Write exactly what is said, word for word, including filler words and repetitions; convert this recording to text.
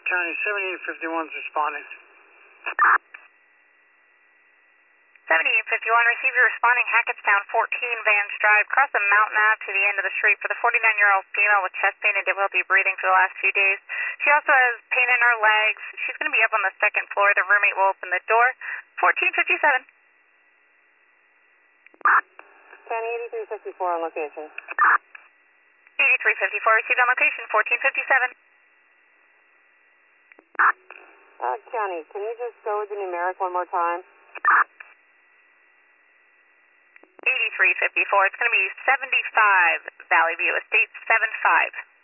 County, seventy-eight fifty-one's responding. seventy-eight fifty-one, receive your responding Hackettstown fourteen Vans Drive. Cross the Mountain Ave to the end of the street for the forty-nine-year-old female with chest pain and difficulty breathing for the last few days. She also has pain in her legs. She's going to be up on the second floor. The roommate will open the door. fourteen fifty-seven. County eighty-three fifty-four on location. eighty-three fifty-four, received on location, fourteen fifty-seven. Uh, County, can you just go with the numeric one more time? eighty-three fifty-four, it's going to be seventy-five Valley View Estates, seven five.